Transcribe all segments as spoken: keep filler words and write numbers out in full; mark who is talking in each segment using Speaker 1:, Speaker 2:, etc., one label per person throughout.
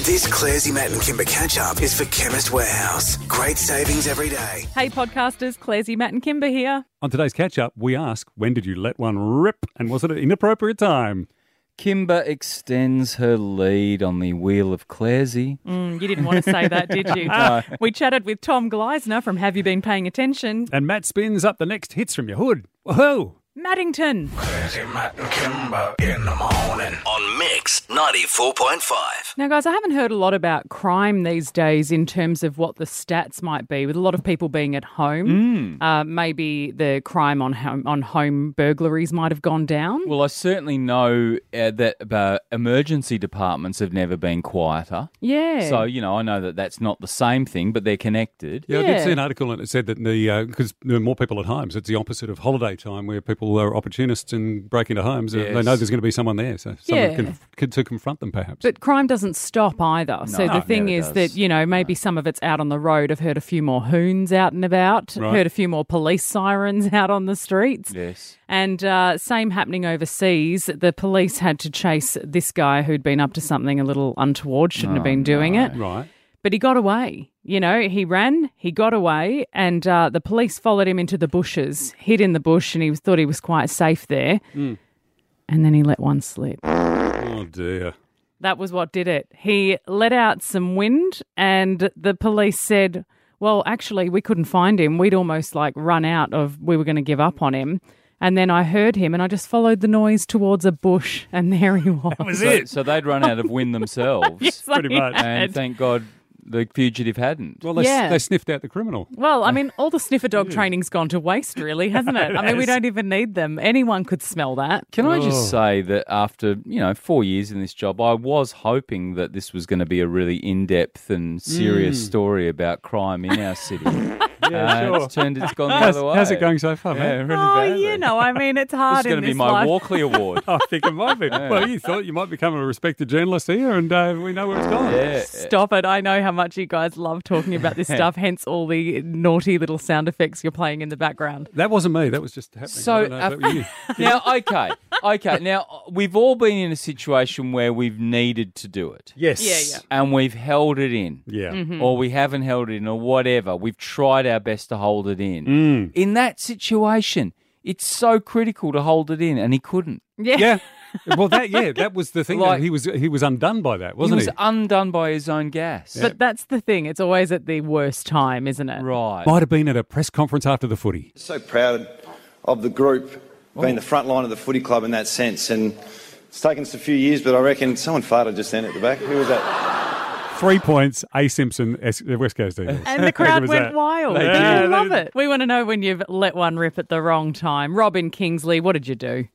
Speaker 1: This Clarsey, Matt and Kimber catch-up is for Chemist Warehouse. Great savings every day.
Speaker 2: Hey podcasters, Clarsey, Matt and Kimber here.
Speaker 3: On today's catch-up, we ask, when did you let one rip and was it an inappropriate time?
Speaker 4: Kimber extends her lead on the wheel of Clarsey.
Speaker 2: Mm, you didn't want to say that, did you?
Speaker 4: No.
Speaker 2: We chatted with Tom Gleisner from Have You Been Paying Attention?
Speaker 3: And Matt spins up the next hits from your hood. Whoa!
Speaker 2: Maddington.
Speaker 1: Clarsey, Matt and Kimber in the morning. On Mix ninety-four point five.
Speaker 2: Now, guys, I haven't heard a lot about crime these days in terms of what the stats might be, with a lot of people being at home.
Speaker 4: Mm.
Speaker 2: Uh, maybe the crime on home, on home burglaries might have gone down.
Speaker 4: Well, I certainly know uh, that uh, emergency departments have never been quieter.
Speaker 2: Yeah.
Speaker 4: So, you know, I know that that's not the same thing, but they're connected.
Speaker 3: Yeah, I
Speaker 2: Yeah.
Speaker 3: did see an article and it said that the because there are more people at home, so it's the opposite of holiday time where people are opportunists and break into homes.
Speaker 4: Yes.
Speaker 3: They know there's going to be someone there, so someone
Speaker 2: Yeah.
Speaker 3: can, can to confront them perhaps.
Speaker 2: But crime doesn't stop either. so
Speaker 4: No,
Speaker 2: the
Speaker 4: it
Speaker 2: thing
Speaker 4: never
Speaker 2: is
Speaker 4: does.
Speaker 2: that, you know, maybe some of it's out on the road. I've heard a few more hoons out and about,
Speaker 3: Right.
Speaker 2: heard a few more police sirens out on the streets.
Speaker 4: Yes.
Speaker 2: And uh, same happening overseas. The police had to chase this guy who'd been up to something a little untoward, shouldn't have been doing it.
Speaker 3: Right.
Speaker 2: But he got away. You know, he ran, he got away, and uh, the police followed him into the bushes, hid in the bush, and he was, thought he was quite safe there.
Speaker 3: Mm.
Speaker 2: And then he let one slip.
Speaker 3: Oh, dear.
Speaker 2: That was what did it. He let out some wind and the police said, well, actually, we couldn't find him. We'd almost like run out of, we were going to give up on him. And then I heard him and I just followed the noise towards a bush and there he was.
Speaker 3: That was
Speaker 4: So,
Speaker 3: it.
Speaker 4: so they'd run out of wind themselves.
Speaker 2: Yes,
Speaker 3: Pretty
Speaker 2: they
Speaker 3: much.
Speaker 2: had.
Speaker 4: And thank God the fugitive hadn't.
Speaker 3: Well, they,
Speaker 2: Yeah.
Speaker 3: they sniffed out the criminal.
Speaker 2: Well, I mean, all the sniffer dog training's gone to waste, really, hasn't it? I mean, we
Speaker 3: has.
Speaker 2: don't even need them. Anyone could smell that.
Speaker 4: Can I
Speaker 3: Oh.
Speaker 4: just say that after, you know, four years in this job, I was hoping that this was going to be a really in-depth and serious
Speaker 3: Mm.
Speaker 4: story about crime in our city.
Speaker 3: Yeah,
Speaker 4: Uh,
Speaker 3: sure.
Speaker 4: It's turned, it's gone the
Speaker 3: How's,
Speaker 4: other way.
Speaker 3: how's it going so far,
Speaker 4: Yeah,
Speaker 3: mate?
Speaker 4: really
Speaker 2: Oh,
Speaker 4: badly.
Speaker 2: you know, I mean, it's
Speaker 4: This
Speaker 2: hard
Speaker 4: is going
Speaker 2: in
Speaker 4: to be
Speaker 2: this
Speaker 4: my
Speaker 2: life.
Speaker 4: Walkley Award.
Speaker 3: I think it might be. Well, you thought you might become a respected journalist here and uh, we know where it's gone.
Speaker 4: Yeah.
Speaker 2: Stop it. I know how much you guys love talking about this stuff, hence all the naughty little sound effects you're playing in the background.
Speaker 3: That wasn't me. That was just happening.
Speaker 4: So,
Speaker 3: I don't know if
Speaker 4: uh,
Speaker 3: that was you.
Speaker 4: Now, okay, okay. Now, we've all been in a situation where we've needed to do it.
Speaker 3: Yes.
Speaker 2: Yeah, yeah.
Speaker 4: And we've held it in.
Speaker 3: Yeah.
Speaker 2: Mm-hmm.
Speaker 4: Or we haven't held it in, or whatever. We've tried our best to hold it in.
Speaker 3: Mm.
Speaker 4: In that situation, it's so critical to hold it in, and he couldn't.
Speaker 2: Yeah.
Speaker 3: Yeah. Well, that yeah, that was the thing.
Speaker 4: Like-
Speaker 3: that he was he was undone by that,
Speaker 4: He
Speaker 3: wasn't
Speaker 4: was
Speaker 3: he?
Speaker 4: undone by his own gas.
Speaker 2: But that's the thing. It's always at the worst time, isn't it?
Speaker 4: Right.
Speaker 3: Might have been at a press conference after the footy.
Speaker 5: So proud of the group, being the front line of the footy club in that sense. And it's taken us a few years, but I reckon someone farted just then at the back. Who was that?
Speaker 3: Three points, A. Simpson, S- West Coast Eagles.
Speaker 2: And the
Speaker 3: How
Speaker 2: crowd
Speaker 3: good was
Speaker 2: went
Speaker 3: that?
Speaker 2: wild.
Speaker 3: They
Speaker 2: They
Speaker 3: did.
Speaker 2: love
Speaker 3: They-
Speaker 2: it. We want to know when you've let one rip at the wrong time. Robin Kingsley, what did you do?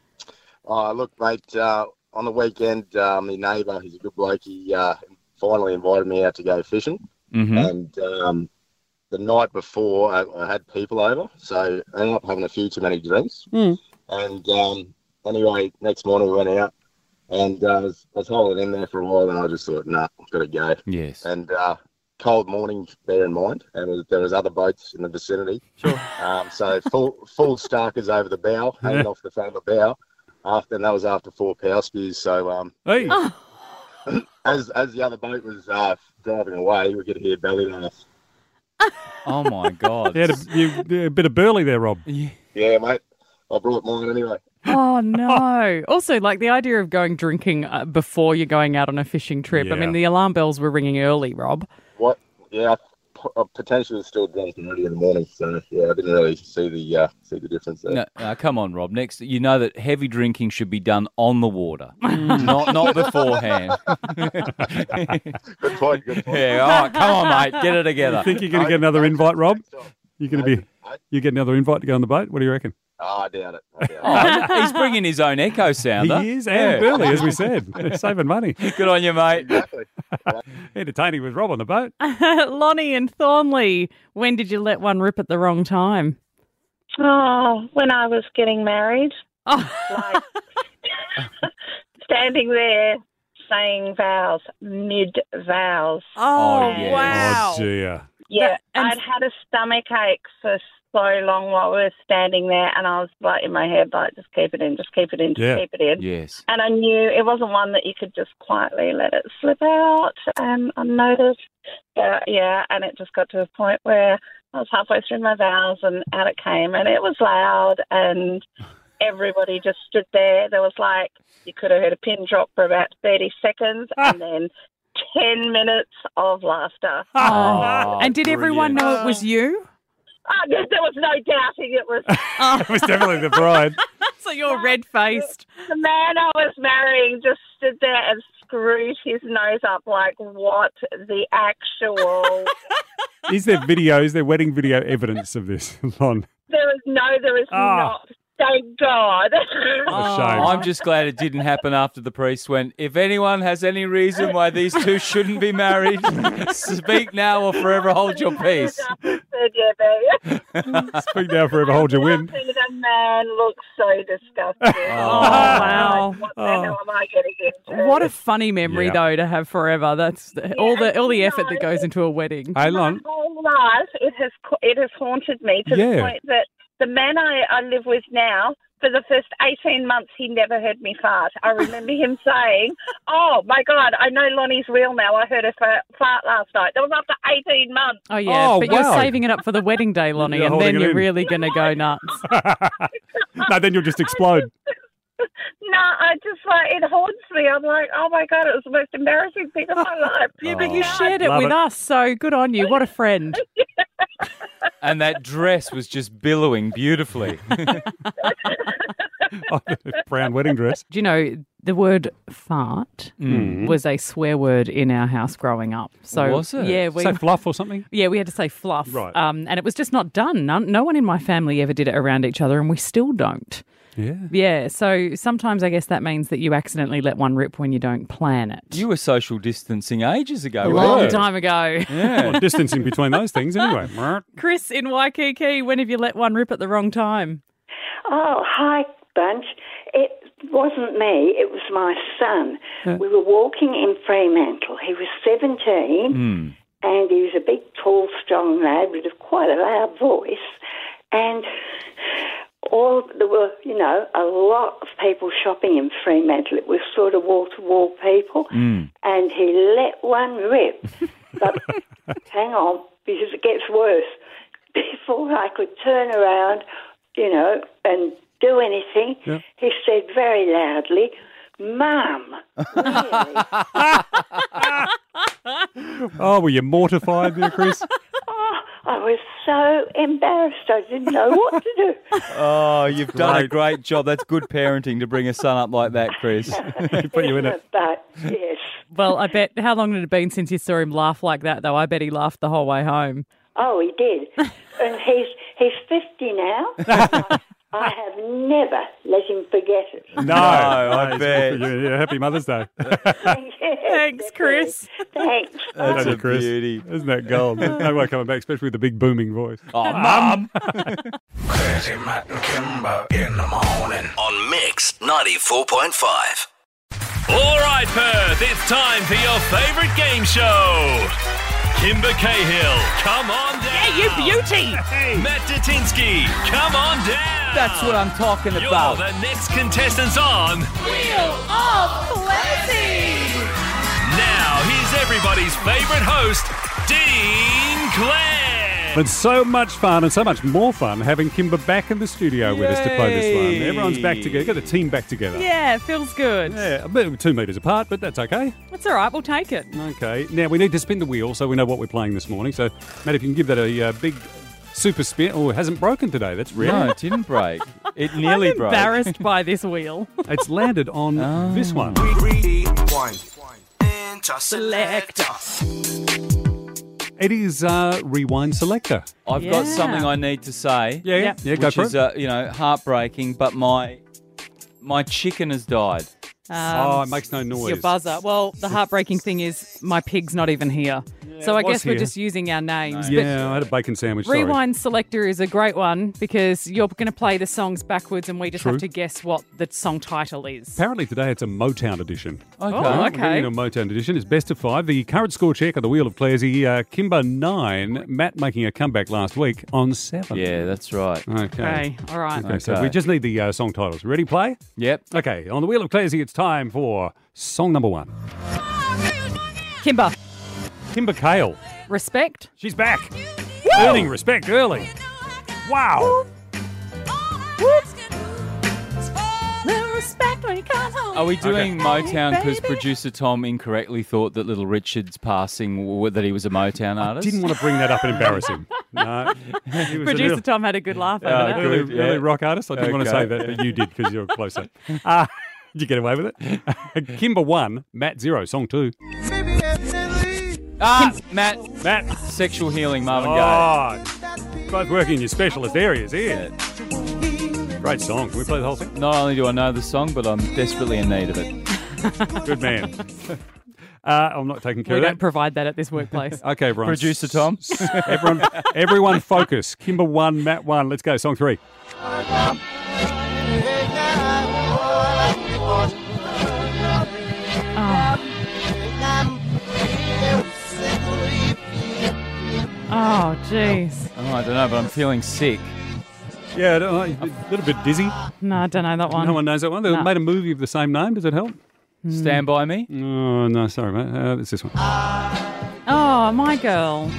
Speaker 6: Oh, look, mate, uh, on the weekend, uh, my neighbour, he's a good bloke, he uh, finally invited me out to go fishing.
Speaker 4: Mm-hmm.
Speaker 6: And um, the night before, I, I had people over, so I ended up having a few too many drinks.
Speaker 3: Mm.
Speaker 6: And um, anyway, next morning we went out, and uh, I, was, I was holding in there for a while, and I just thought, nah, I've got to go.
Speaker 4: Yes.
Speaker 6: And uh, cold morning, bear in mind, and was, there was other boats in the vicinity.
Speaker 3: Sure.
Speaker 6: Um, so full full starkers over the bow, hanging off the front of the bow. After and that was after four power spews. So um,
Speaker 3: Hey,
Speaker 6: as as the other boat was uh, driving away, we could hear belly laughs.
Speaker 4: Oh, my God.
Speaker 3: you had a, you, a bit of burley there, Rob.
Speaker 4: Yeah.
Speaker 6: Yeah, mate. I brought mine anyway.
Speaker 2: Oh, no. Also, like the idea of going drinking uh, before you're going out on a fishing trip. I
Speaker 3: Yeah.
Speaker 2: mean, the alarm bells were ringing early, Rob.
Speaker 6: What? Yeah, I p- I potentially was still drunk already in the morning. So yeah, I didn't really see the uh, see the difference there.
Speaker 4: No, no, come on, Rob. Next, you know that heavy drinking should be done on the water, not not beforehand.
Speaker 6: Good point. Good point.
Speaker 4: Yeah, all right, come on, mate, get it together.
Speaker 3: Think you're going to get another invite, Rob? You're going to be.
Speaker 6: I-
Speaker 3: You get another invite to go on the boat? What do you reckon?
Speaker 6: Oh, I doubt it. I doubt it.
Speaker 4: Oh, he's bringing his own echo sounder.
Speaker 3: He is, and
Speaker 4: Yeah.
Speaker 3: burley, as we said. Saving money.
Speaker 4: Good on you, mate.
Speaker 6: Exactly.
Speaker 3: Entertaining with Rob on the boat.
Speaker 2: Lonnie and Thornley, when did you let one rip at the wrong time?
Speaker 7: Oh, when I was getting married,
Speaker 2: Oh,
Speaker 7: like standing there saying vows, mid vows.
Speaker 2: oh
Speaker 4: yes.
Speaker 2: wow.
Speaker 3: Oh, dear.
Speaker 7: Yeah,
Speaker 2: That- and-
Speaker 7: I'd had a stomach ache for so long while we were standing there, and I was like in my head, like, just keep it in, just keep it in, just
Speaker 3: Yeah.
Speaker 7: keep it in.
Speaker 4: Yes.
Speaker 7: And I knew it wasn't one that you could just quietly let it slip out and unnoticed. Uh, yeah, and it just got to a point where I was halfway through my vows and out it came, and it was loud, and everybody just stood there. There was like, you could have heard a pin drop for about thirty seconds, and then ten minutes of laughter.
Speaker 2: Oh. And did everyone
Speaker 3: brilliant.
Speaker 2: know it was you?
Speaker 7: Oh, there there was no doubting it was
Speaker 3: It was definitely the bride.
Speaker 2: So you're red-faced.
Speaker 7: the man I was marrying. Just stood there and screwed his nose up like, what the actual...
Speaker 3: Is there video, is there wedding video evidence of this, Lon?
Speaker 7: There is no, there is
Speaker 3: Ah.
Speaker 7: not. Thank God.
Speaker 3: A shame.
Speaker 4: I'm just glad it didn't happen after the priest went, if anyone has any reason why these two shouldn't be married, speak now or forever hold your peace.
Speaker 7: Said, yeah, babe.
Speaker 3: Speak now, forever hold your wind.
Speaker 7: That man looks so disgusting.
Speaker 2: Oh, wow.
Speaker 7: What the hell am I getting into?
Speaker 2: What a funny memory,
Speaker 3: Yeah.
Speaker 2: though, to have forever. That's the, all the all the effort that goes into a wedding.
Speaker 3: Hey,
Speaker 7: My
Speaker 3: Lon.
Speaker 7: whole life, it has co- it has haunted me to
Speaker 3: Yeah.
Speaker 7: the point that the man I, I live with now, for the first eighteen months, he never heard me fart. I remember him saying, oh, my God, I know Lonnie's real now. I heard her fa- fart last night. That was after eighteen months.
Speaker 2: Oh, yeah,
Speaker 3: Oh,
Speaker 2: but
Speaker 3: wow.
Speaker 2: you're saving it up for the wedding day, Lonnie,
Speaker 3: You're
Speaker 2: and
Speaker 3: holding
Speaker 2: then
Speaker 3: it
Speaker 2: you're
Speaker 3: in.
Speaker 2: really going to go nuts.
Speaker 3: No, then you'll just explode.
Speaker 7: No, I just like, it haunts me. I'm like, oh, my God, it was the most embarrassing thing of my life.
Speaker 2: Yeah, but you shared it
Speaker 3: Love
Speaker 2: with
Speaker 3: it.
Speaker 2: us, so good on you. What a friend.
Speaker 4: And that dress was just billowing beautifully.
Speaker 3: Oh, the brown wedding dress.
Speaker 2: Do you know, the word fart
Speaker 3: Mm.
Speaker 2: was a swear word in our house growing up. So
Speaker 4: Was it?
Speaker 2: Yeah, we
Speaker 3: Say fluff or something?
Speaker 2: yeah, we had to say fluff.
Speaker 3: Right.
Speaker 2: Um, and it was just not done. None, no one in my family ever did it around each other, and we still don't.
Speaker 3: Yeah.
Speaker 2: Yeah, so sometimes I guess that means that you accidentally let one rip when you don't plan it.
Speaker 4: You were social distancing ages ago.
Speaker 2: a
Speaker 4: weren't
Speaker 2: long
Speaker 4: you?
Speaker 2: time ago.
Speaker 4: Yeah.
Speaker 3: Well, distancing between those things anyway.
Speaker 2: Chris in Waikiki, when have you let one rip at the wrong time?
Speaker 8: Oh, hi, bunch. It wasn't me, it was my son. We were walking in Fremantle. He was seventeen,
Speaker 4: Mm.
Speaker 8: and he was a big, tall, strong lad with a, quite a loud voice. And all there were, you know, a lot of people shopping in Fremantle. It was sort of wall-to-wall people.
Speaker 4: Mm.
Speaker 8: And he let one rip. But hang on, because it gets worse. Before I could turn around, you know, and do anything,
Speaker 3: Yeah.
Speaker 8: he said very loudly, Mum, really?
Speaker 3: Oh, were you mortified there, Chris?
Speaker 8: Oh, I was so embarrassed. I didn't know what to do.
Speaker 4: Oh, you've done a
Speaker 3: Great.
Speaker 4: great job. That's good parenting to bring a son up like that, Chris.
Speaker 3: Put you in it.
Speaker 8: But, yes.
Speaker 2: Well, I bet, how long had it been since you saw him laugh like that, though? I bet he laughed the whole way home.
Speaker 8: Oh, he did. And he's he's fifty now. I, I have never let him forget it.
Speaker 3: No,
Speaker 4: I
Speaker 3: it's
Speaker 4: bet.
Speaker 3: good for you. Yeah, happy Mother's Day.
Speaker 2: Thanks, Chris.
Speaker 8: Thanks.
Speaker 4: That's
Speaker 3: Don't
Speaker 4: a
Speaker 3: you, Chris?
Speaker 4: beauty.
Speaker 3: Isn't that gold? There's no way coming back, especially with the big booming voice.
Speaker 4: Oh, Mum.
Speaker 1: Crazy Matt and Kimber in the morning on Mix ninety-four point five.
Speaker 9: All right, Perth, it's time for your favourite game show. Kimber Cahill, come on down.
Speaker 2: Yeah, you beauty.
Speaker 9: Matt Datinsky, come on down.
Speaker 4: That's what I'm talking
Speaker 9: You're
Speaker 4: about.
Speaker 9: the next contestants on
Speaker 2: Wheel of Plenty.
Speaker 9: Now, here's everybody's favourite host, Dean Clare.
Speaker 3: It's so much fun and so much more fun having Kimber back in the studio with us to play this one.
Speaker 4: Yay.
Speaker 3: Everyone's back together. Got the team back together.
Speaker 2: Yeah, it feels good.
Speaker 3: Yeah, a bit two metres apart, but that's okay.
Speaker 2: That's all right, we'll take it.
Speaker 3: Okay. Now, we need to spin the wheel so we know what we're playing this morning. So, Matt, if you can give that a uh, big super spin. Oh, it hasn't broken today. That's rare.
Speaker 4: No, it didn't break. It nearly
Speaker 2: I'm
Speaker 4: broke.
Speaker 2: embarrassed by this wheel.
Speaker 3: It's landed on
Speaker 4: Oh.
Speaker 3: this one.
Speaker 2: Selector.
Speaker 3: It is uh, Rewind Selector.
Speaker 4: I've
Speaker 2: Yeah.
Speaker 4: got something I need to say.
Speaker 3: Yeah, yeah,
Speaker 2: Yep.
Speaker 3: yeah go
Speaker 4: which
Speaker 3: for
Speaker 4: is,
Speaker 3: it.
Speaker 4: uh, you know, heartbreaking, but my my chicken has died.
Speaker 3: oh, it makes no noise.
Speaker 2: Your buzzer. Well, the heartbreaking thing is my pig's not even here. So I
Speaker 3: it was
Speaker 2: guess we're
Speaker 3: here.
Speaker 2: just using our names.
Speaker 3: Yeah, I had a bacon sandwich.
Speaker 2: But
Speaker 3: sorry.
Speaker 2: Rewind Selector is a great one because you're going to play the songs backwards and we just
Speaker 3: True.
Speaker 2: have to guess what the song title is.
Speaker 3: Apparently today it's a Motown edition.
Speaker 2: Okay.
Speaker 3: We're
Speaker 2: Oh,
Speaker 3: getting
Speaker 2: okay.
Speaker 3: a Motown edition. It's best of five. The current score check on the Wheel of Claresy, uh, Kimber nine, Matt making a comeback last week on seven.
Speaker 4: Yeah, that's right.
Speaker 3: Okay.
Speaker 2: Okay, all right.
Speaker 3: Okay, so
Speaker 4: Okay.
Speaker 3: we just need the uh, song titles. Ready, play?
Speaker 4: Yep.
Speaker 3: Okay, on the Wheel of Claresy, it's time for song number one.
Speaker 2: Kimber,
Speaker 3: Kimber Kale.
Speaker 2: respect.
Speaker 3: She's back. Earning respect early. Wow.
Speaker 2: Respect when you come home.
Speaker 4: Are we doing Motown because
Speaker 2: baby.
Speaker 4: producer Tom incorrectly thought that Little Richard's passing, w- that he was a Motown
Speaker 3: I
Speaker 4: artist?
Speaker 3: didn't want to bring that up and embarrass him. No. He was an
Speaker 2: Producer
Speaker 3: early,
Speaker 2: Tom had a good laugh over
Speaker 4: Oh,
Speaker 2: that.
Speaker 3: early,
Speaker 4: good, yeah.
Speaker 3: early rock artist. I didn't want to
Speaker 4: Okay.
Speaker 3: say that, but you did because you're closer. Uh, did you get away with it? Kimber one, Matt zero, song two.
Speaker 4: Ah, Matt.
Speaker 3: Matt.
Speaker 4: Sexual healing, Marvin Gaye.
Speaker 3: Oh, both working in your specialist areas here. Great song. Can we play the whole thing?
Speaker 4: Not only do I know the song, but I'm desperately in need of it.
Speaker 3: Good man. Uh, I'm not taking care
Speaker 2: We
Speaker 3: of
Speaker 2: don't
Speaker 3: that.
Speaker 2: provide that at this workplace.
Speaker 3: Okay, everyone.
Speaker 4: Producer Tom.
Speaker 3: everyone, everyone focus. Kimber one, Matt one. Let's go. Song three.
Speaker 2: Oh, jeez.
Speaker 4: Oh, I don't know, but I'm feeling sick.
Speaker 3: Yeah, I don't know, a little bit dizzy.
Speaker 2: No, I don't know that one.
Speaker 3: No one knows that one. They
Speaker 2: No.
Speaker 3: made a movie of the same name. Does it help?
Speaker 4: Stand by me.
Speaker 3: Oh, no, sorry, mate. Uh, it's this one.
Speaker 2: Oh, my girl.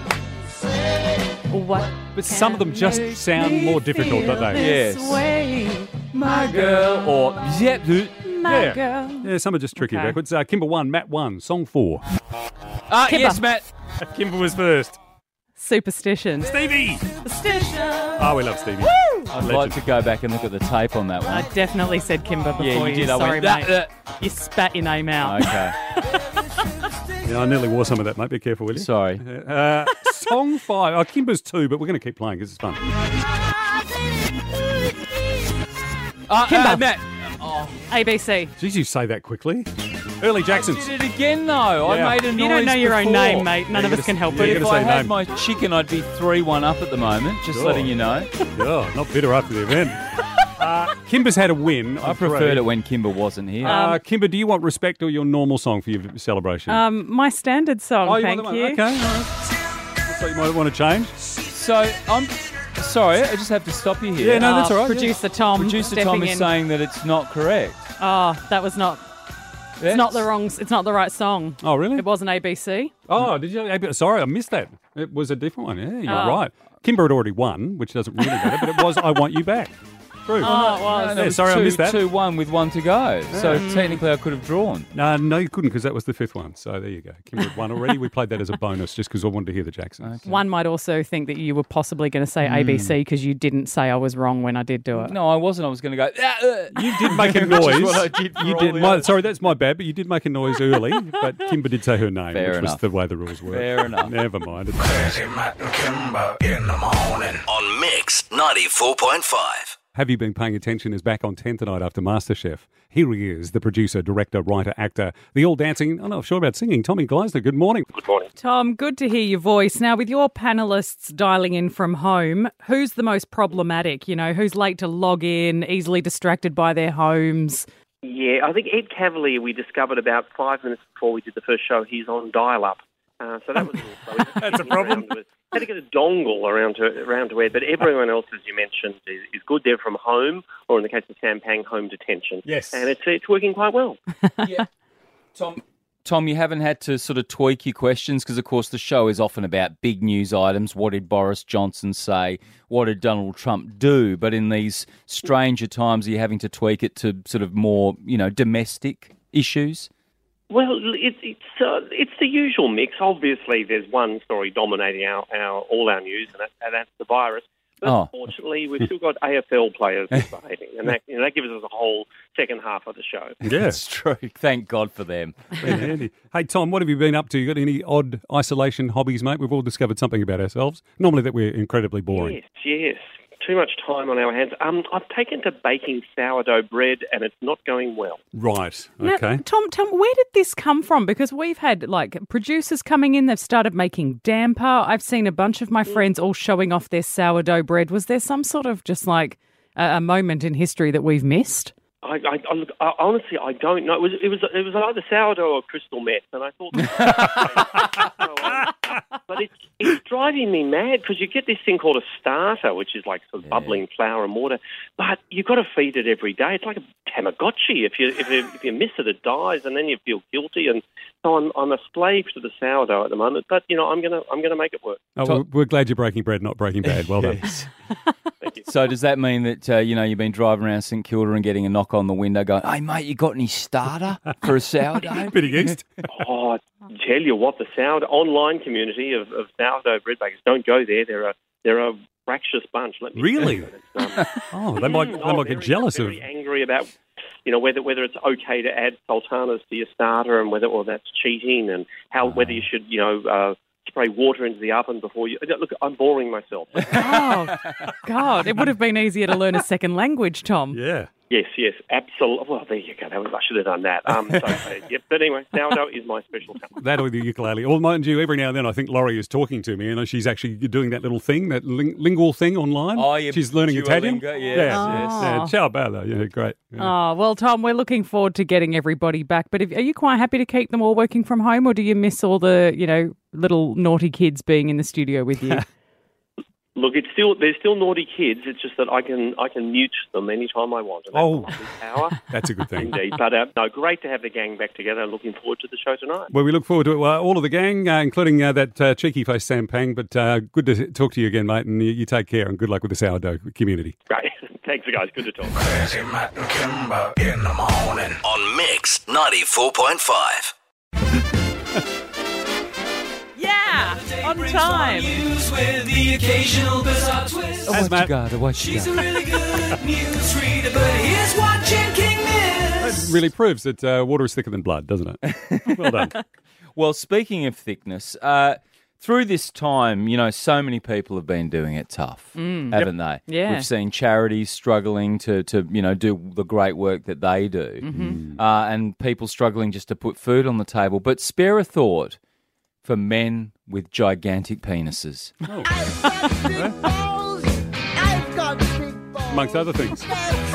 Speaker 2: What?
Speaker 3: But some of them just sound more difficult, don't they?
Speaker 4: Yes.
Speaker 2: Way, my
Speaker 4: Girl or yep.
Speaker 2: my
Speaker 3: Yeah.
Speaker 2: girl.
Speaker 3: Yeah, some are just tricky
Speaker 2: Okay.
Speaker 3: backwards. Uh, Kimber one, Matt one, song four.
Speaker 4: Ah,
Speaker 2: Kimber.
Speaker 4: yes, Matt.
Speaker 3: Kimber was first.
Speaker 2: Superstition.
Speaker 3: Stevie!
Speaker 2: Superstition.
Speaker 3: Oh, we love Stevie.
Speaker 4: I'd like to go back and look at the tape on that
Speaker 2: I
Speaker 4: one.
Speaker 2: definitely said Kimber before
Speaker 4: Yeah, you did. I
Speaker 2: Sorry,
Speaker 4: went, "Ah,
Speaker 2: mate.
Speaker 4: uh."
Speaker 2: You spat your name out.
Speaker 4: Okay.
Speaker 3: Yeah, I nearly wore some of that, mate. Be careful, will you?
Speaker 4: Sorry.
Speaker 3: Uh, song five. Oh, Kimber's two, but we're going to keep playing because it's fun.
Speaker 4: Ah,
Speaker 2: Kimber.
Speaker 4: uh, Matt.
Speaker 2: A B C.
Speaker 3: Jeez, you say that quickly. Early Jackson's.
Speaker 4: Did it again though.
Speaker 3: Yeah.
Speaker 4: I made a noise
Speaker 2: You don't know your own
Speaker 4: before.
Speaker 2: name, mate. None
Speaker 3: Yeah,
Speaker 2: of
Speaker 3: you
Speaker 2: us can
Speaker 3: gotta-
Speaker 2: help
Speaker 3: yeah,
Speaker 4: But
Speaker 3: you
Speaker 2: it.
Speaker 4: if
Speaker 3: gotta
Speaker 4: I
Speaker 3: say
Speaker 4: had
Speaker 3: name.
Speaker 4: my chicken, I'd be three one up at the moment. Just
Speaker 3: Sure.
Speaker 4: letting you know.
Speaker 3: Oh, not bitter after the event. Uh, Kimber's had a win.
Speaker 4: I preferred it when Kimber wasn't here.
Speaker 3: Uh, Kimber, do you want respect or your normal song for your celebration?
Speaker 2: Um, my standard song,
Speaker 3: oh, you
Speaker 2: thank
Speaker 3: want the
Speaker 2: you.
Speaker 3: one? Okay, all right. Looks like you might want to change.
Speaker 4: so I'm sorry. I just have to stop you here.
Speaker 3: Yeah, no, that's
Speaker 2: Oh,
Speaker 3: all right.
Speaker 2: Producer Tom.
Speaker 4: Producer
Speaker 2: stepping
Speaker 4: Tom is
Speaker 2: in.
Speaker 4: saying that it's not correct.
Speaker 2: Oh, that was not.
Speaker 4: Yes.
Speaker 2: It's not the wrong. It's not the right song.
Speaker 3: Oh, really?
Speaker 2: It wasn't A B C.
Speaker 3: Oh, did you? Sorry, I missed that. It was a different one. Yeah, you're
Speaker 2: Oh.
Speaker 3: right. Kimber had already won, which doesn't really matter, but it was I Want You Back. True.
Speaker 2: Oh, it
Speaker 4: No,
Speaker 2: was.
Speaker 4: no,
Speaker 3: Yeah,
Speaker 4: it was
Speaker 3: sorry, I
Speaker 4: two,
Speaker 3: missed that.
Speaker 4: two one with one to go. So technically, I could have drawn.
Speaker 3: No, no, you couldn't because that was the fifth one. So there you go. Kimber had won already. We played that as a bonus just because I wanted to hear the Jacksons.
Speaker 2: One might also think that you were possibly going to say A B C because you didn't say I was wrong when I did do it.
Speaker 4: No, I wasn't. I was going to go. "Ah, uh."
Speaker 3: You did make a
Speaker 4: Which is
Speaker 3: noise.
Speaker 4: what I did for
Speaker 3: you
Speaker 4: all
Speaker 3: did.
Speaker 4: the
Speaker 3: My,
Speaker 4: others.
Speaker 3: sorry, that's my bad. But you did make a noise early. But Kimber did say her name,
Speaker 4: Fair
Speaker 3: which was
Speaker 4: enough.
Speaker 3: the way the rules were.
Speaker 4: Fair enough.
Speaker 3: Never mind. It's-
Speaker 1: Claresy, Matt and Kimber in the morning on Mix ninety-four point five.
Speaker 3: Have you been paying attention? Is back on ten tonight after MasterChef. Here he is, the producer, director, writer, actor, the all dancing. I'm not sure about singing. Tommy Gleisner. Good morning.
Speaker 10: Good morning.
Speaker 2: Tom, good to hear your voice. Now, with your panellists dialing in from home, who's the most problematic? You know, who's late to log in, easily distracted by their homes?
Speaker 10: Yeah, I think Ed Cavalier we discovered about five minutes before we did the first show. He's on dial-up. Uh, so that was
Speaker 3: That's a problem.
Speaker 10: Had to get a dongle around to around to Ed, but everyone else, as you mentioned, is, is good. They're from home, or in the case of Sam Pang, home detention.
Speaker 3: Yes.
Speaker 10: And it's it's working quite well.
Speaker 4: Yeah. Tom, Tom, you haven't had to sort of tweak your questions because, of course, the show is often about big news items. What did Boris Johnson say? What did Donald Trump do? But in these stranger times, are you having to tweak it to sort of more, you know, domestic issues?
Speaker 10: Well, it's it's uh, it's the usual mix. Obviously, there's one story dominating our, our all our news, and, that, and that's the virus. But
Speaker 4: Oh.
Speaker 10: fortunately, we've still got A F L players misbehaving, and that you know, that gives us a whole second half of the show.
Speaker 3: Yes.
Speaker 4: It's true. Thank God for them.
Speaker 3: Handy. Hey, Tom, what have you been up to? You got any odd isolation hobbies, mate? We've all discovered something about ourselves. Normally that we're incredibly boring.
Speaker 10: Yes, yes. too much time on our hands. Um, I've taken to baking sourdough bread, and it's not going well.
Speaker 3: Right.
Speaker 2: Now,
Speaker 3: Okay.
Speaker 2: Tom, Tom, where did this come from? Because we've had like producers coming in, they've started making damper. I've seen a bunch of my friends all showing off their sourdough bread. Was there some sort of just like a, a moment in history that we've missed?
Speaker 10: I, I, I, look, I honestly, I don't know. It was, it was, it was either sourdough or crystal meth, and I thought. so, um, but it's, it's driving me mad because you get this thing called a starter, which is like sort of yeah. bubbling flour and water, but you've got to feed it every day. It's like a Tamagotchi. If you if you, if you miss it, it dies, and then you feel guilty. And so I'm I'm a slave to the sourdough at the moment. But you know, I'm gonna I'm gonna make it work.
Speaker 3: Oh, we're, we're glad you're breaking bread, not breaking bad. Well done.
Speaker 10: Thank you.
Speaker 4: So does that mean that, uh, you know, you've been driving around St Kilda and getting a knock on the window going, hey, mate, you got any starter for a sourdough?
Speaker 3: Bit of yeast.
Speaker 10: Oh, tell you what, the sourdough online community of, of sourdough bread bakers, don't go there. They're a, they're a fractious bunch. Let me
Speaker 3: Really?
Speaker 10: tell you. It's, um,
Speaker 3: Oh, they might, they
Speaker 10: oh,
Speaker 3: might get
Speaker 10: very,
Speaker 3: jealous of...
Speaker 10: very angry about, you know, whether whether it's okay to add sultanas to your starter and whether or that's cheating and how whether you should, you know, uh, spray water into the oven before you... Look, I'm boring myself.
Speaker 2: Oh, God. It would have been easier to learn a second language, Tom.
Speaker 3: Yeah.
Speaker 10: Yes, yes, absolutely. Well, there you go. That was, I should have done that. Um, so, uh, yeah, but anyway, sourdough is my special talent.
Speaker 3: That or the ukulele. Or mind you, every now and then I think Laurie is talking to me and she's actually doing that little thing, that ling- lingual thing online.
Speaker 4: Oh, yeah.
Speaker 3: She's learning Italian.
Speaker 4: Duolingo, yes,
Speaker 3: yeah.
Speaker 4: yes.
Speaker 3: Yeah. Ciao, bella. Yeah, great. Yeah.
Speaker 2: Oh, well, Tom, we're looking forward to getting everybody back. But if, are you quite happy to keep them all working from home, or do you miss all the, you know, little naughty kids being in the studio with you?
Speaker 10: Look, it's still there's still naughty kids. It's just that I can I can mute them anytime I want. And that's
Speaker 3: Oh.
Speaker 10: a lovely power.
Speaker 3: That's a good thing.
Speaker 10: Indeed. But uh, no, great to have the gang back together. And looking forward to the show tonight.
Speaker 3: Well, we look forward to it. Well, all of the gang, uh, including uh, that uh, cheeky face Sam Pang. But uh, good to talk to you again, mate. And you, you take care and good luck with the sourdough community.
Speaker 10: Great. Thanks, guys. Good to talk.
Speaker 1: Crazy Matt and Kimber in the morning on Mix ninety-four point five.
Speaker 2: Yeah, on time.
Speaker 11: With the occasional bizarre twist.
Speaker 4: Oh, what
Speaker 3: Matt.
Speaker 4: you got? Oh, what you
Speaker 11: She's
Speaker 4: got?
Speaker 11: a really good news reader, but here's what Jen King missed.
Speaker 3: It really proves that uh, water is thicker than blood, doesn't it? Well done.
Speaker 4: Well, speaking of thickness, uh, through this time, you know, so many people have been doing it tough, haven't they?
Speaker 2: Yeah.
Speaker 4: We've seen charities struggling to, to, you know, do the great work that they do,
Speaker 2: Mm-hmm.
Speaker 4: uh, and people struggling just to put food on the table. But spare a thought for men with gigantic penises.
Speaker 3: Amongst other things.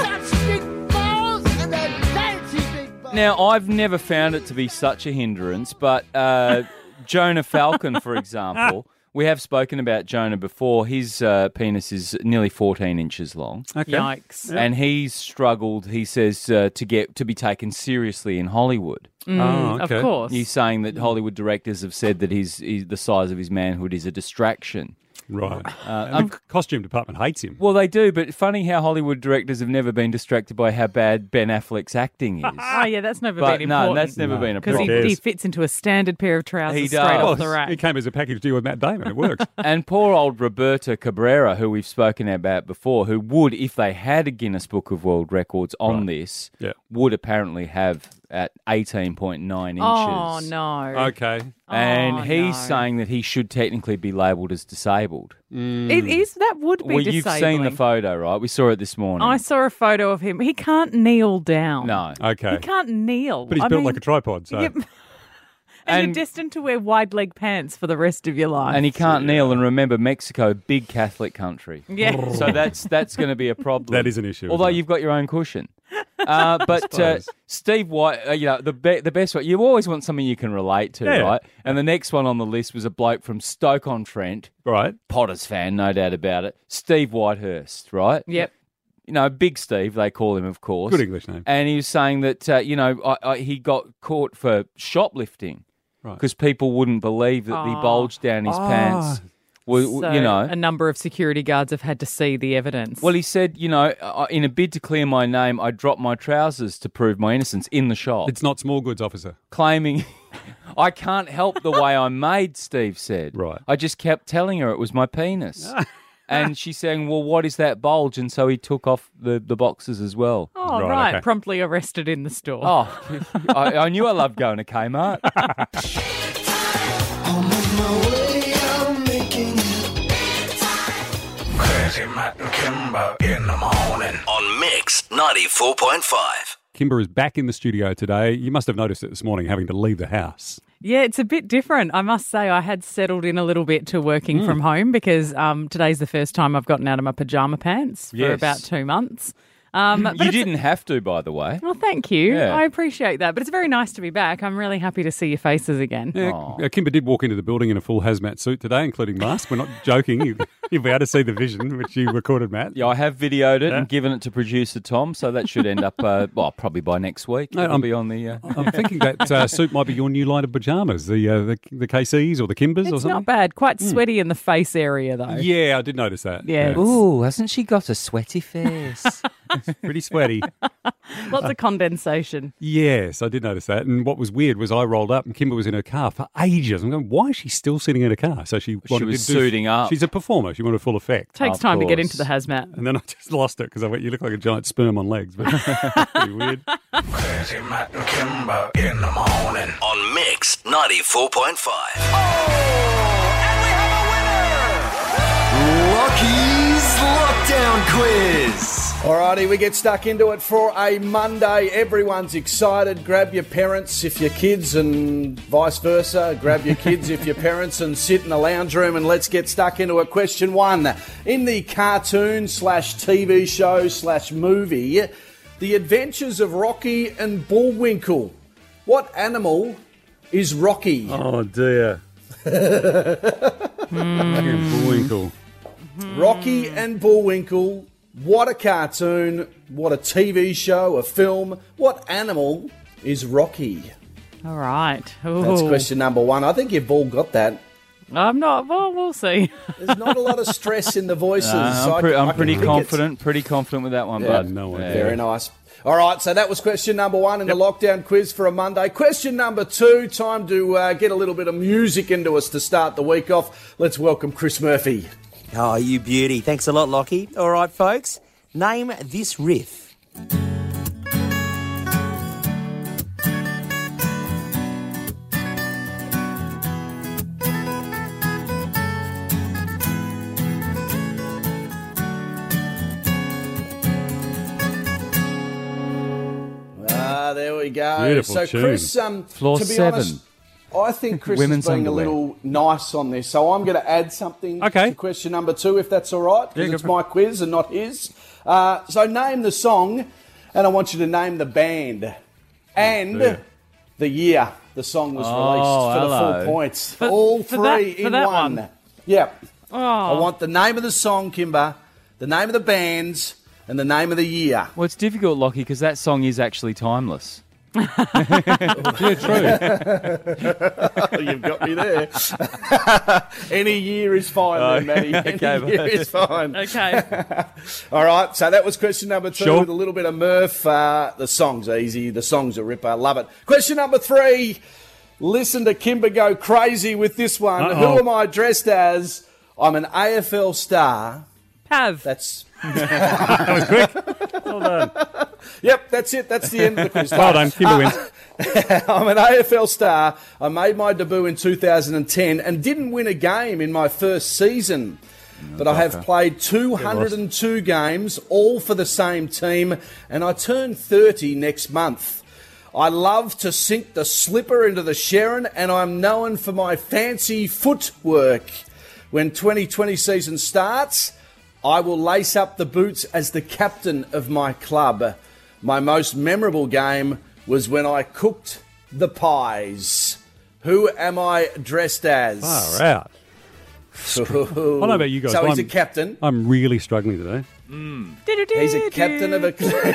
Speaker 4: Now, I've never found it to be such a hindrance, but uh, Jonah Falcon, for example, we have spoken about Jonah before. His uh, penis is nearly fourteen inches long.
Speaker 3: Okay.
Speaker 2: Yikes.
Speaker 4: And he's struggled, he says, uh, to get to be taken seriously in Hollywood.
Speaker 3: Oh, okay.
Speaker 2: Of course.
Speaker 4: He's saying that Hollywood directors have said that his, his the size of his manhood is a distraction.
Speaker 3: Right.
Speaker 4: Uh,
Speaker 3: and the costume department hates him.
Speaker 4: Well, they do, but funny how Hollywood directors have never been distracted by how bad Ben Affleck's acting is.
Speaker 2: Oh, yeah, that's never
Speaker 4: But
Speaker 2: been
Speaker 4: no,
Speaker 2: important.
Speaker 4: that's never
Speaker 3: No.
Speaker 4: been a
Speaker 2: Because
Speaker 4: problem.
Speaker 2: he,
Speaker 3: Who
Speaker 2: he
Speaker 3: cares?
Speaker 2: fits into a standard pair of trousers
Speaker 4: He
Speaker 2: straight
Speaker 4: does.
Speaker 2: off the
Speaker 3: Well,
Speaker 2: rack.
Speaker 3: it came as a package deal with Matt Damon. It works.
Speaker 4: And poor old Roberta Cabrera, who we've spoken about before, who would, if they had a Guinness Book of World Records on
Speaker 3: Right.
Speaker 4: this,
Speaker 3: Yeah.
Speaker 4: would apparently have at eighteen point nine inches.
Speaker 2: Oh, no.
Speaker 3: Okay.
Speaker 4: And
Speaker 2: Oh,
Speaker 4: he's
Speaker 2: no.
Speaker 4: saying that he should technically be labelled as disabled.
Speaker 2: It is, that would be
Speaker 4: Well, you've
Speaker 2: disabling.
Speaker 4: seen the photo, right? We saw it this morning.
Speaker 2: I saw a photo of him. He can't kneel down.
Speaker 4: No.
Speaker 3: Okay.
Speaker 2: He can't kneel.
Speaker 3: But he's
Speaker 2: I
Speaker 3: built
Speaker 2: mean,
Speaker 3: like a tripod, so.
Speaker 2: Yep. And,
Speaker 4: And-
Speaker 2: you're destined to wear wide leg pants for the rest of your life.
Speaker 4: And he can't kneel. And remember, Mexico, big Catholic country.
Speaker 2: Yeah.
Speaker 4: So that's that's going to be a problem.
Speaker 3: That is an issue,
Speaker 4: Although
Speaker 3: isn't it?
Speaker 4: you've got your own cushion. Uh, but uh,
Speaker 3: suppose.
Speaker 4: Steve White, uh, you know, the be- the best one, you always want something you can relate to,
Speaker 3: Yeah.
Speaker 4: right? And the next one on the list was a bloke from Stoke-on-Trent,
Speaker 3: Right.
Speaker 4: Potters fan, no doubt about it, Steve Whitehurst, right?
Speaker 2: Yep.
Speaker 4: You know, Big Steve, they call him, of course.
Speaker 3: Good English name.
Speaker 4: And he was saying that, uh, you know, I, I, he got caught for shoplifting
Speaker 3: Right.
Speaker 4: because people wouldn't believe that the
Speaker 2: Oh.
Speaker 4: bulge down his pants, was,
Speaker 2: So
Speaker 4: you know.
Speaker 2: a number of security guards have had to see the evidence.
Speaker 4: Well, he said, you know, uh, in a bid to clear my name, I dropped my trousers to prove my innocence in the shop.
Speaker 3: It's not small goods, officer.
Speaker 4: Claiming, I can't help the way I'm made, Steve said.
Speaker 3: Right.
Speaker 4: I just kept telling her it was my penis. And she's saying, well, what is that bulge? And so he took off the, the boxes as well.
Speaker 2: oh,
Speaker 3: Right,
Speaker 2: right.
Speaker 3: okay.
Speaker 2: Promptly arrested in the store.
Speaker 4: Oh, I, I knew I loved going to Kmart.
Speaker 1: Classy, Matt and Kimber in the morning on Mix ninety-four point five.
Speaker 3: Kimber is back in the studio today. You must have noticed it this morning, having to leave the house.
Speaker 2: Yeah, it's a bit different. I must say I had settled in a little bit to working
Speaker 3: Mm.
Speaker 2: from home because um, today's the first time I've gotten out of my pyjama pants for
Speaker 4: Yes.
Speaker 2: about two months. Um, but
Speaker 4: You
Speaker 2: it's-
Speaker 4: didn't have to, by the way.
Speaker 2: Well, thank you.
Speaker 4: Yeah.
Speaker 2: I appreciate that. But it's very nice to be back. I'm really happy to see your faces again.
Speaker 3: Yeah, uh, Kimber did walk into the building in a full hazmat suit today, including mask. We're not joking. You, you'll be able to see the vision, which you recorded, Matt.
Speaker 4: Yeah, I have videoed it
Speaker 3: Yeah.
Speaker 4: and given it to producer Tom, so that should end up, uh, well, probably by next week.
Speaker 3: No,
Speaker 4: It'll
Speaker 3: I'm-
Speaker 4: be on the... Uh...
Speaker 3: I'm thinking that uh, suit might be your new line of pyjamas, the uh, the, the K Cs or the Kimbers or
Speaker 2: It's
Speaker 3: something.
Speaker 2: not bad. Quite sweaty in the face area, though.
Speaker 3: Yeah, I did notice that.
Speaker 2: Yeah.
Speaker 4: Ooh, hasn't she got a sweaty face?
Speaker 3: Pretty sweaty.
Speaker 2: Lots of condensation.
Speaker 3: Yes, I did notice that. And what was weird was I rolled up and Kimber was in her car for ages. I'm going, why is she still sitting in her car? So she wanted
Speaker 4: was
Speaker 3: to do,
Speaker 4: suiting up.
Speaker 3: She's a performer. She wanted full effect.
Speaker 2: Takes
Speaker 4: Of
Speaker 2: time to get
Speaker 4: course.
Speaker 2: into the hazmat.
Speaker 3: And then I just lost it because I went, you look like a giant sperm on legs. But pretty weird.
Speaker 1: Classy, Matt and Kimber in the morning on Mix ninety-four point five.
Speaker 11: Rocky's Lockdown Quiz.
Speaker 12: Alrighty, we get stuck into it for a Monday. Everyone's excited. Grab your parents if your kids and vice versa. Grab your kids if your parents and sit in the lounge room and let's get stuck into it. Question one. In the cartoon slash T V show slash movie, The Adventures of Rocky and Bullwinkle, what animal is Rocky?
Speaker 3: Oh, dear. Bullwinkle.
Speaker 12: Rocky and Bullwinkle, what a cartoon, what a T V show, a film, what animal is Rocky?
Speaker 2: All right.
Speaker 12: That's
Speaker 2: Ooh.
Speaker 12: question number one. I think you've all got that.
Speaker 2: I'm not. Well, we'll see.
Speaker 12: There's not a lot of stress in the voices.
Speaker 4: Uh,
Speaker 12: so I
Speaker 4: I'm, pre-
Speaker 12: can- I
Speaker 4: I'm
Speaker 12: can
Speaker 4: pretty
Speaker 12: think
Speaker 4: confident, pretty confident with that one,
Speaker 12: Yeah,
Speaker 4: bud.
Speaker 3: no idea.
Speaker 12: it's Very nice. All right, so that was question number one in the lockdown quiz for a Monday. Question number two, time to uh, get a little bit of music into us to start the week off. Let's welcome Chris Murphy.
Speaker 13: Oh, you beauty. Thanks a lot, Lockie. All right, folks, name this riff.
Speaker 12: Ah, there we go.
Speaker 3: Beautiful
Speaker 12: so,
Speaker 3: tune.
Speaker 12: Chris, um,
Speaker 4: Floor
Speaker 12: to be
Speaker 4: seven.
Speaker 12: honest, I think Chris
Speaker 4: Women's
Speaker 12: is being
Speaker 4: underwear.
Speaker 12: a little nice on this, so I'm going to add something
Speaker 3: Okay.
Speaker 12: to question number two, if that's all right, because
Speaker 3: Yeah, go
Speaker 12: it's
Speaker 3: for
Speaker 12: my quiz and not his. Uh, so, name the song, and I want you to name the band and
Speaker 3: dear.
Speaker 12: the year the song was
Speaker 4: Oh,
Speaker 12: released for the
Speaker 4: hello.
Speaker 12: full points.
Speaker 2: For-
Speaker 12: all
Speaker 2: for
Speaker 12: three
Speaker 2: that- for
Speaker 12: in
Speaker 2: that
Speaker 12: one.
Speaker 2: one?
Speaker 12: Yep.
Speaker 2: Oh.
Speaker 12: I want the name of the song, Kimber, the name of the bands, and the name of the year.
Speaker 4: Well, it's difficult, Lockie, because that song is actually timeless.
Speaker 3: Yeah, true.
Speaker 12: You've got me there. Any year is fine, then, Matty. Any
Speaker 4: okay,
Speaker 12: year
Speaker 4: mate.
Speaker 12: is fine.
Speaker 2: Okay.
Speaker 12: All right, so that was question number two
Speaker 3: Sure.
Speaker 12: with a little bit of Murph. Uh, the song's easy. The song's a ripper. Love it. Question number three. Listen to Kimber go crazy with this one.
Speaker 3: Uh-oh.
Speaker 12: Who am I dressed as? I'm an A F L star.
Speaker 2: Pav.
Speaker 12: That's...
Speaker 3: That was quick. Well done.
Speaker 12: Yep, that's it. That's the end of the quiz.
Speaker 3: Well done. Kimber wins.
Speaker 12: I'm an A F L star. I made my debut in two thousand ten and didn't win a game in my first season. But I have played two hundred two games, all for the same team, and I turn thirty next month. I love to sink the slipper into the Sharon, and I'm known for my fancy footwork. When twenty twenty season starts, I will lace up the boots as the captain of my club. My most memorable game was when I cooked the pies. Who am I dressed as?
Speaker 3: Far out. I don't know about you guys.
Speaker 12: So he's
Speaker 3: I'm,
Speaker 12: a captain.
Speaker 3: I'm really struggling today.
Speaker 12: He's a captain of a...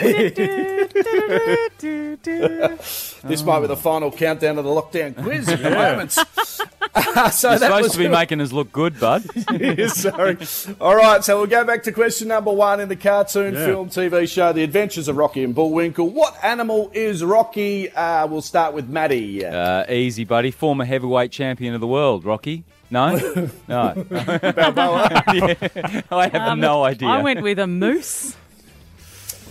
Speaker 12: This might be the final countdown of the lockdown quiz at the moment. so
Speaker 4: You're
Speaker 12: that
Speaker 4: supposed
Speaker 12: was
Speaker 4: to be making us look good, bud.
Speaker 12: Sorry. All right, so we'll go back to question number one in the cartoon
Speaker 3: Yeah.
Speaker 12: film T V show, The Adventures of Rocky and Bullwinkle. What animal is Rocky? Uh, we'll start with Maddie.
Speaker 4: Uh, easy, buddy. Former heavyweight champion of the world, Rocky. No? No.
Speaker 12: Balboa.
Speaker 4: Yeah. I have
Speaker 2: Um,
Speaker 4: no idea.
Speaker 2: I went with a moose.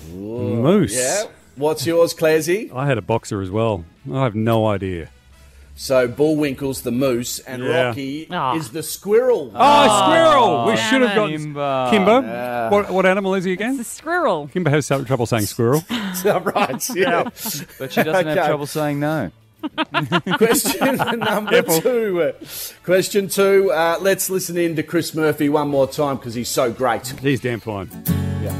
Speaker 3: Moose.
Speaker 12: Yeah. What's yours, Clazy?
Speaker 3: I had a boxer as well. I have no idea.
Speaker 12: So Bullwinkle's the moose and
Speaker 3: Yeah.
Speaker 12: Rocky
Speaker 2: Oh.
Speaker 12: is the squirrel.
Speaker 3: Oh, squirrel! We should have
Speaker 2: damn
Speaker 3: got
Speaker 2: it.
Speaker 4: Kimber.
Speaker 3: Kimber.
Speaker 12: Yeah.
Speaker 3: What, what animal is he again?
Speaker 2: The squirrel.
Speaker 3: Kimber has some trouble saying squirrel.
Speaker 12: Right, yeah.
Speaker 4: But she doesn't
Speaker 12: Okay.
Speaker 4: have trouble saying no.
Speaker 12: Question number two. Question two. Uh, let's listen in to Chris Murphy one more time because he's so great.
Speaker 3: He's damn fine.
Speaker 12: Yeah.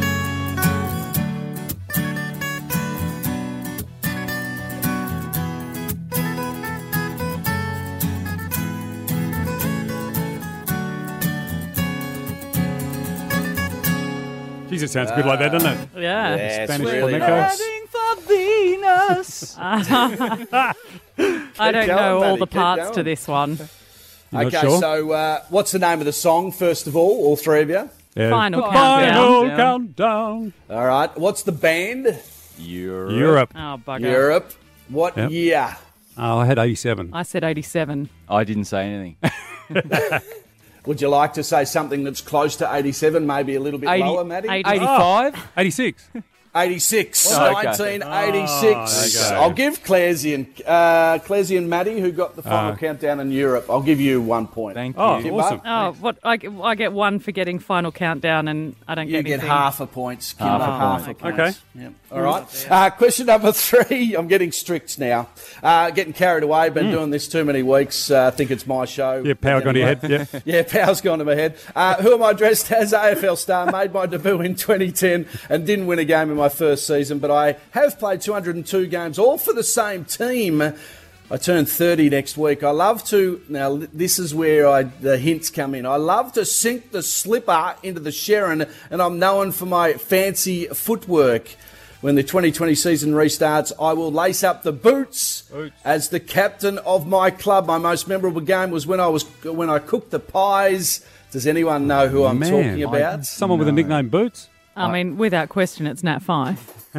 Speaker 3: Jeez, it sounds good like that, doesn't it?
Speaker 2: Yeah.
Speaker 12: Yeah, it's
Speaker 3: Spanish
Speaker 12: really
Speaker 3: flamenco.
Speaker 12: nice.
Speaker 4: For Venus.
Speaker 2: I don't
Speaker 12: going,
Speaker 2: know all
Speaker 12: Maddie,
Speaker 2: the
Speaker 12: keep
Speaker 2: parts to
Speaker 12: going.
Speaker 2: this one.
Speaker 3: You're not
Speaker 12: Okay,
Speaker 3: sure?
Speaker 12: so uh, what's the name of the song, first of all, all three of you?
Speaker 3: Yeah.
Speaker 2: Final
Speaker 3: Final
Speaker 2: countdown.
Speaker 3: countdown.
Speaker 12: All right. What's the band?
Speaker 4: Europe.
Speaker 3: Europe.
Speaker 2: Oh, bugger.
Speaker 12: Europe. What
Speaker 3: Yep.
Speaker 12: year?
Speaker 3: Oh, I had eighty-seven.
Speaker 2: I said eighty-seven.
Speaker 4: I didn't say anything.
Speaker 12: Would you like to say something that's close to eighty-seven, maybe a little bit
Speaker 4: eighty
Speaker 12: lower, Maddie?
Speaker 2: eighty.
Speaker 4: eighty-five?
Speaker 3: eighty-six.
Speaker 12: eighty-six.
Speaker 4: Oh, okay.
Speaker 12: nineteen eighty-six.
Speaker 3: Oh, okay.
Speaker 12: I'll give Clarsey and, uh, Clarsey and Maddie, who got the final
Speaker 3: Uh,
Speaker 12: countdown in Europe, I'll give you one point.
Speaker 4: Thank you.
Speaker 3: Oh,
Speaker 12: Kimbo?
Speaker 3: awesome.
Speaker 2: Oh, what? I, get- I get one for getting final countdown, and I don't
Speaker 12: You
Speaker 2: get
Speaker 12: get
Speaker 2: anything.
Speaker 12: half a point. Kimbo,
Speaker 4: Half a
Speaker 12: half
Speaker 2: point.
Speaker 12: a point.
Speaker 3: Okay.
Speaker 12: Yep. All right. Uh, question number three. I'm getting strict now. Uh, getting carried away. Been doing this too many weeks. Uh, I think it's my show.
Speaker 3: Yeah, power gone to your head. Yeah.
Speaker 12: Yeah, power's gone to my head. Uh, who am I dressed as? A F L star, made my debut in twenty ten and didn't win a game in my first season, but I have played two hundred two games, all for the same team. I turn thirty next week. I love to, now this is where I, the hints come in. I love to sink the slipper into the Sharon, and I'm known for my fancy footwork. When the twenty twenty season restarts, I will lace up the boots,
Speaker 4: Boots.
Speaker 12: as the captain of my club. My most memorable game was when I was when I cooked the pies. Does anyone know who I'm
Speaker 3: Man,
Speaker 12: talking
Speaker 3: I-
Speaker 12: about?
Speaker 3: Someone with a nickname Boots.
Speaker 2: I mean, without question, it's Nat Five.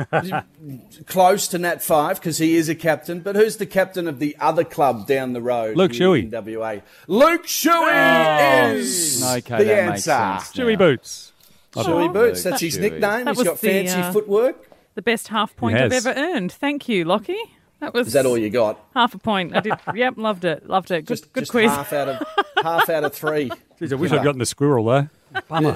Speaker 12: Close to Nat Five because he is a captain. But who's the captain of the other club down the road?
Speaker 3: Luke
Speaker 12: here
Speaker 3: Shuey.
Speaker 12: in W A. Luke Shuey is
Speaker 4: Okay,
Speaker 12: the
Speaker 4: that makes
Speaker 12: answer.
Speaker 4: sense.
Speaker 3: Chewy
Speaker 4: now.
Speaker 3: Boots.
Speaker 12: Shuey Boots. That's his
Speaker 4: Shuey.
Speaker 12: nickname.
Speaker 2: That
Speaker 12: He's
Speaker 2: was
Speaker 12: got
Speaker 2: the,
Speaker 12: fancy
Speaker 2: uh,
Speaker 12: footwork.
Speaker 2: The best half point
Speaker 3: He
Speaker 2: I've
Speaker 3: has.
Speaker 2: ever earned. Thank you, Lockie. That was
Speaker 12: Is that all you got?
Speaker 2: half a point. I did. Yep, loved it. Loved it. Good,
Speaker 12: Just,
Speaker 2: good
Speaker 12: just
Speaker 2: quiz.
Speaker 12: half out of half out of three.
Speaker 3: Jeez, I wish I'd gotten the squirrel though. Bummer.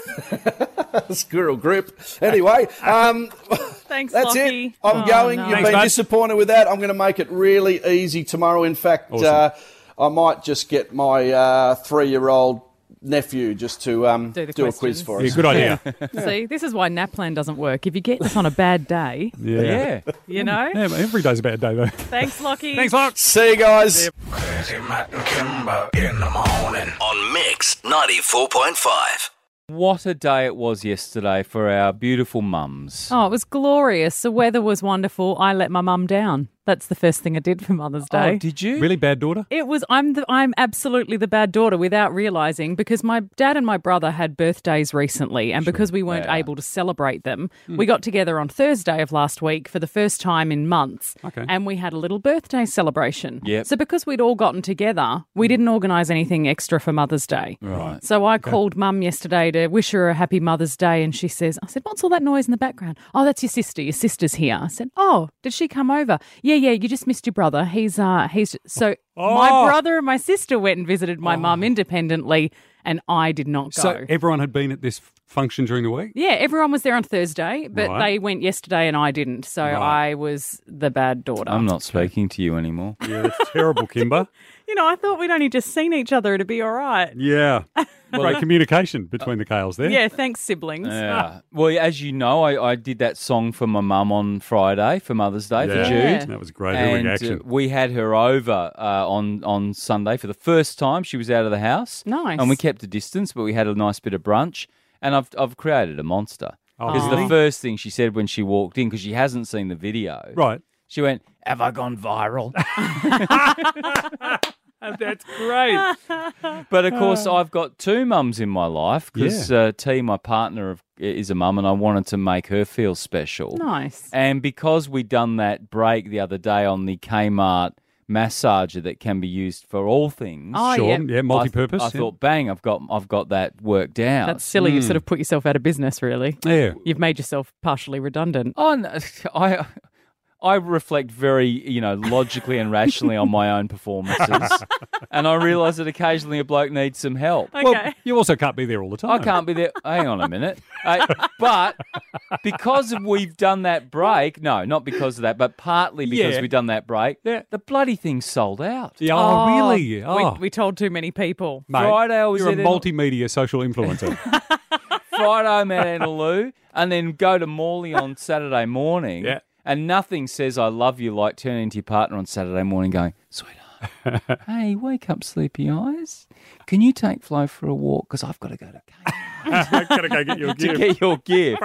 Speaker 12: Squirrel grip. Anyway, um,
Speaker 2: Thanks,
Speaker 12: that's
Speaker 2: Lockie.
Speaker 12: it. I'm
Speaker 2: Oh,
Speaker 12: going.
Speaker 2: no.
Speaker 12: You've
Speaker 3: Thanks,
Speaker 12: been
Speaker 3: bud.
Speaker 12: disappointed with that. I'm going to make it really easy tomorrow. In fact,
Speaker 3: Awesome.
Speaker 12: uh, I might just get my uh, three-year-old nephew just to um,
Speaker 2: Do the
Speaker 12: do a quiz
Speaker 2: questions.
Speaker 12: for
Speaker 3: Yeah,
Speaker 12: us.
Speaker 3: good idea.
Speaker 2: See, this is why NAPLAN doesn't work. If you get this on a bad day,
Speaker 3: Yeah.
Speaker 4: Yeah.
Speaker 2: you know.
Speaker 3: Yeah, every day's a bad day though.
Speaker 2: Thanks, Lockie.
Speaker 3: Thanks, Locke.
Speaker 12: See you guys.
Speaker 1: Crazy Matt and Kimber in the morning on Mix ninety-four point five.
Speaker 4: What a day it was yesterday for our beautiful mums.
Speaker 2: Oh, it was glorious. The weather was wonderful. I let my mum down. That's the first thing I did for Mother's Day.
Speaker 4: Oh, did you?
Speaker 3: Really bad daughter?
Speaker 2: It was I'm the, I'm absolutely the bad daughter without realizing, because my dad and my brother had birthdays recently, and because we weren't
Speaker 4: Yeah.
Speaker 2: able to celebrate them, we got together on Thursday of last week for the first time in months,
Speaker 3: Okay.
Speaker 2: and we had a little birthday celebration.
Speaker 4: Yep.
Speaker 2: So because we'd all gotten together, we didn't organise anything extra for Mother's Day.
Speaker 4: Right.
Speaker 2: So I called Mum yesterday to wish her a happy Mother's Day, and she says, I said, what's all that noise in the background? Oh, that's your sister. Your sister's here. I said, oh, did she come over? Yeah, yeah, you just missed your brother. He's, uh, he's, so my
Speaker 3: Oh.
Speaker 2: brother and my sister went and visited my mum independently, and I did not go.
Speaker 3: So everyone had been at this function during the week?
Speaker 2: Yeah, everyone was there on Thursday, but
Speaker 3: Right.
Speaker 2: they went yesterday and I didn't. So
Speaker 3: Right.
Speaker 2: I was the bad daughter.
Speaker 4: I'm not speaking to you anymore.
Speaker 3: Yeah, that's terrible, Kimber.
Speaker 2: You know, I thought we'd only just seen each other. It'd be all right.
Speaker 3: Yeah. Great communication between the Kales there.
Speaker 2: Yeah, thanks, siblings.
Speaker 4: Yeah. Well, as you know, I, I did that song for my mum on Friday for Mother's Day
Speaker 3: Yeah.
Speaker 4: for
Speaker 2: Yeah.
Speaker 4: Jude.
Speaker 3: That was great. Her
Speaker 4: And
Speaker 3: reaction.
Speaker 4: uh, we had her over uh, on on Sunday for the first time. She was out of the house.
Speaker 2: Nice.
Speaker 4: And we kept a distance, but we had a nice bit of brunch. And I've I've created a monster.
Speaker 3: Oh,
Speaker 4: Because
Speaker 3: really?
Speaker 4: the first thing she said when she walked in, because she hasn't seen the video,
Speaker 3: Right.
Speaker 4: she went, "Have I gone viral?"
Speaker 3: That's great.
Speaker 4: But of course, I've got two mums in my life because
Speaker 3: Yeah.
Speaker 4: uh, T, my partner, of- is a mum, and I wanted to make her feel special.
Speaker 2: Nice.
Speaker 4: And because we done that break the other day on the Kmart massager that can be used for all things,
Speaker 2: Oh,
Speaker 3: Sure.
Speaker 2: yeah.
Speaker 3: Yeah, multi-purpose.
Speaker 4: I, I
Speaker 3: yeah.
Speaker 4: thought, bang, I've got I've got that worked out.
Speaker 2: That's silly. You've sort of put yourself out of business, really.
Speaker 3: Yeah.
Speaker 2: You've made yourself partially redundant.
Speaker 4: Oh, no, I I reflect very, you know, logically and rationally on my own performances, and I realise that occasionally a bloke needs some help.
Speaker 2: Okay.
Speaker 3: Well, you also can't be there all the time.
Speaker 4: I can't be there. Hang on a minute. Uh, but because we've done that break, no, not because of that, but partly because
Speaker 3: Yeah.
Speaker 4: we've done that break,
Speaker 3: Yeah.
Speaker 4: the bloody thing's sold out.
Speaker 3: Yeah, oh, really?
Speaker 2: We,
Speaker 3: Oh,
Speaker 2: we told too many people.
Speaker 3: mate,
Speaker 4: Friday I was
Speaker 3: you're a
Speaker 4: at an-
Speaker 3: multimedia social influencer.
Speaker 4: Friday I'm at Annaloo, and then go to Morley on Saturday morning.
Speaker 3: Yeah.
Speaker 4: And nothing says I love you like turning to your partner on Saturday morning going, sweetheart, hey, wake up, sleepy eyes. Can you take Flo for a walk? Because I've got to go to
Speaker 3: I've got to go get your
Speaker 4: to get your gift.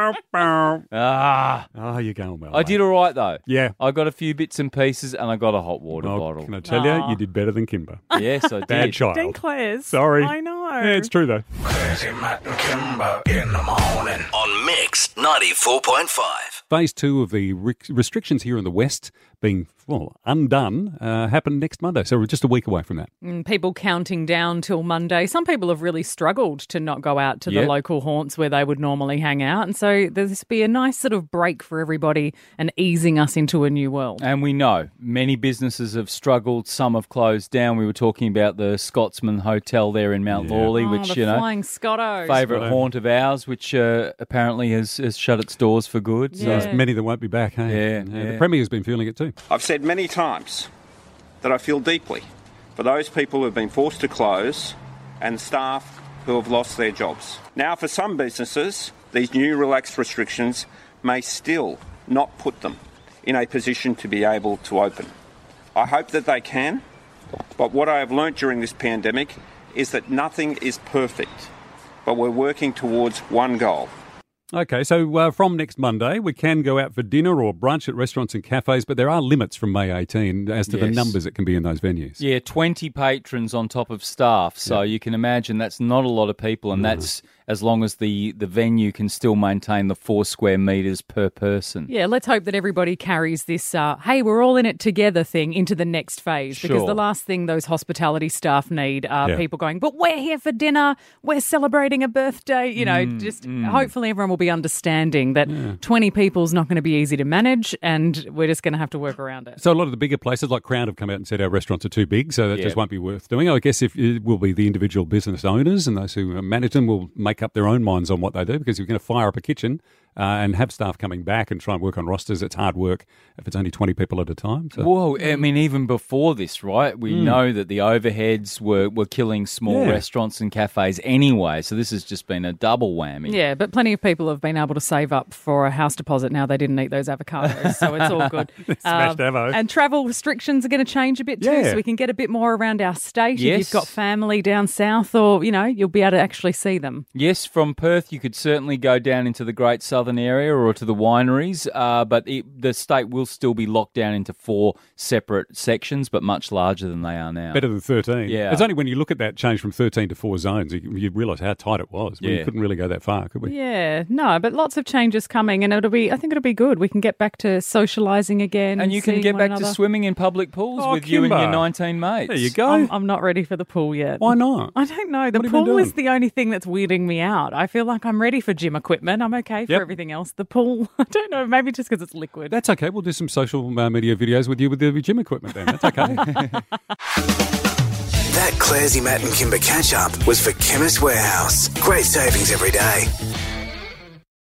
Speaker 4: Ah.
Speaker 3: Oh, you're going well.
Speaker 4: I
Speaker 3: mate.
Speaker 4: did all right, though.
Speaker 3: Yeah.
Speaker 4: I got a few bits and pieces, and I got a hot water
Speaker 3: Oh,
Speaker 4: bottle.
Speaker 3: can I tell
Speaker 2: Aw.
Speaker 3: you, you did better than Kimber.
Speaker 4: Yes, I did.
Speaker 3: Bad child.
Speaker 2: Dan Clares.
Speaker 3: Sorry.
Speaker 2: I know.
Speaker 3: Yeah, it's true, though.
Speaker 1: Classy, Matt and Kimber in the morning on Mix ninety-four point five.
Speaker 3: Phase two of the re- restrictions here in the West being, well, undone, uh, happen next Monday. So we're just a week away from that.
Speaker 2: Mm, people counting down till Monday. Some people have really struggled to not go out to
Speaker 3: Yeah.
Speaker 2: the local haunts where they would normally hang out. And so this be a nice sort of break for everybody and easing us into a new world.
Speaker 4: And we know many businesses have struggled. Some have closed down. We were talking about the Scotsman Hotel there in Mount Lawley,
Speaker 2: Oh,
Speaker 4: which,
Speaker 2: the
Speaker 4: you know,
Speaker 2: Flying Scotto.
Speaker 4: favourite haunt of ours, which uh, apparently has, has shut its doors for good. So
Speaker 3: There's many that won't be back, hey?
Speaker 4: Yeah, yeah.
Speaker 3: The Premier's been feeling it too.
Speaker 14: I've said many times that I feel deeply for those people who have been forced to close and staff who have lost their jobs. Now, for some businesses, these new relaxed restrictions may still not put them in a position to be able to open. I hope that they can, but what I have learnt during this pandemic is that nothing is perfect, but we're working towards one goal.
Speaker 3: Okay, so uh, from next Monday, we can go out for dinner or brunch at restaurants and cafes, but there are limits from May eighteenth as to the
Speaker 4: Yes.
Speaker 3: numbers that can be in those venues.
Speaker 4: Yeah, twenty patrons on top of staff. So you can imagine that's not a lot of people, and that's as long as the, the venue can still maintain the four square metres per person.
Speaker 2: Yeah, let's hope that everybody carries this, uh, hey, we're all in it together thing into the next phase. Because
Speaker 4: Sure.
Speaker 2: the last thing those hospitality staff need are
Speaker 3: Yeah.
Speaker 2: people going, but we're here for dinner, we're celebrating a birthday. You know,
Speaker 4: Mm,
Speaker 2: just hopefully everyone will be understanding that twenty people's not going to be easy to manage and we're just going to have to work around it.
Speaker 3: So a lot of the bigger places like Crown have come out and said our restaurants are too big, so that
Speaker 4: Yeah.
Speaker 3: just won't be worth doing. I guess if it will be the individual business owners and those who manage them will make up their own minds on what they do, because if you're going to fire up a kitchen uh, and have staff coming back and try and work on rosters, it's hard work if it's only twenty people at a time. So.
Speaker 4: Whoa, I mean, even before this, right, we
Speaker 3: Mm.
Speaker 4: know that the overheads were, were killing small
Speaker 3: Yeah.
Speaker 4: restaurants and cafes anyway, so this has just been a double whammy.
Speaker 2: Yeah, but plenty of people have been able to save up for a house deposit now they didn't eat those avocados, so it's all good.
Speaker 3: Smashed avo.
Speaker 2: And travel restrictions are going to change a bit too,
Speaker 3: Yeah.
Speaker 2: so we can get a bit more around our state. If
Speaker 4: Yes.
Speaker 2: you've got family down south, or, you know, you'll be able to actually see them.
Speaker 4: Yes, from Perth, you could certainly go down into the Great Southern area or to the wineries, uh, but it, the state will still be locked down into four separate sections, but much larger than they are now.
Speaker 3: Better than thirteen.
Speaker 4: Yeah.
Speaker 3: It's only when you look at that change from thirteen to four zones, you, you realise how tight it was. We
Speaker 4: Yeah.
Speaker 3: couldn't really go that far, could we?
Speaker 2: Yeah, no, but lots of changes coming, and it'll be. I think it'll be good. We can get back to socialising again,
Speaker 4: and you can
Speaker 2: seeing
Speaker 4: get
Speaker 2: one
Speaker 4: back to
Speaker 2: another.
Speaker 4: swimming in public pools
Speaker 3: Oh,
Speaker 4: with you and
Speaker 3: Kimber.
Speaker 4: your nineteen mates.
Speaker 3: There you go.
Speaker 2: I'm, I'm not ready for the pool yet.
Speaker 3: Why not?
Speaker 2: I don't know. The
Speaker 3: What have you been
Speaker 2: pool is
Speaker 3: doing?
Speaker 2: the only thing that's weirding me out. I feel like I'm ready for gym equipment. I'm okay for
Speaker 3: Yep.
Speaker 2: everything else. The pool, I don't know. Maybe just because it's liquid.
Speaker 3: That's okay. We'll do some social uh, media videos with you with the gym equipment then. That's okay.
Speaker 1: That Clarsy, Matt and Kimber catch up was for Chemist Warehouse. Great savings every day.